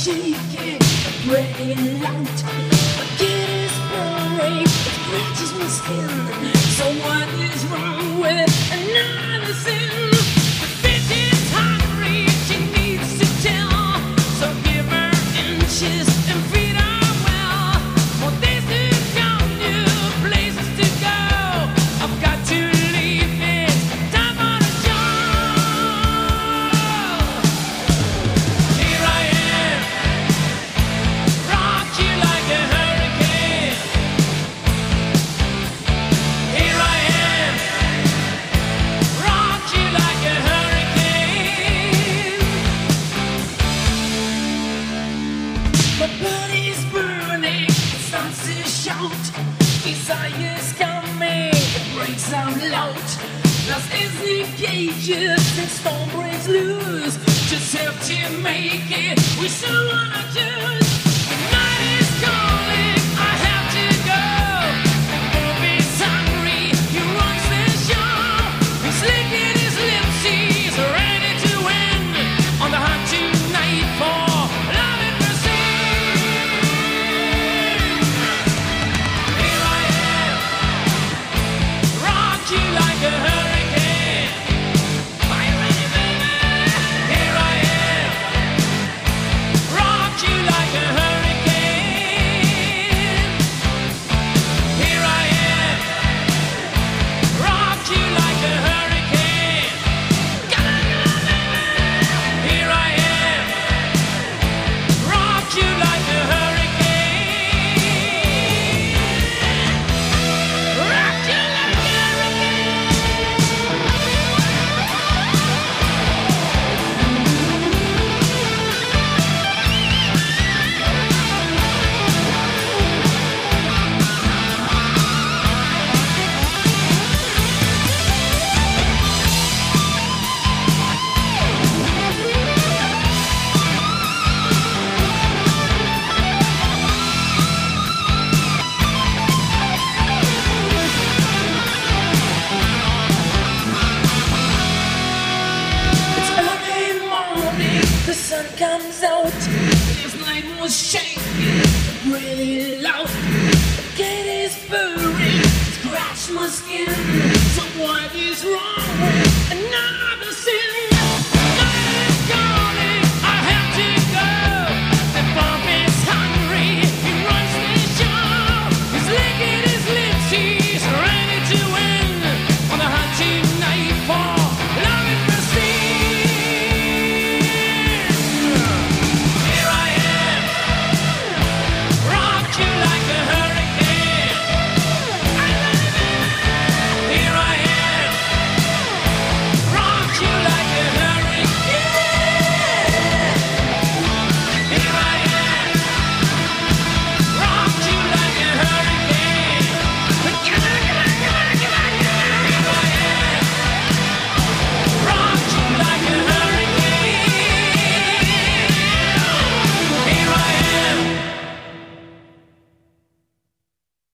shaking, breaking out. My kid is burning, it scratches my skin. So what is wrong with another sin? The bitch is hungry, she needs to tell. So give her inches and feed her well. For days to come, new places to go. I've got to leave this time on a job. Here I am, rock you like a hurricane. Here I am, rock you like a hurricane. My body's burning, it starts to shout. Desire's coming, it breaks out loud. Lost is the cages, and storm breaks loose. Just have to make it, we still wanna choose. The night is calling, I have to go. Bob is hungry, he runs the show. He's licking his lips, he's ready to win. On the hunt tonight for love and mercy. Here I am, rock you like a hurricane. Are you ready, baby? Here I am, rock you like a hurricane. Here I am, rock you like a hurricane. Here I am, rock you like a hurricane. Rock you like a It's early morning, the sun comes out. This night was shaking, really loud. The gate is burning, scratch my skin. So what is wrong?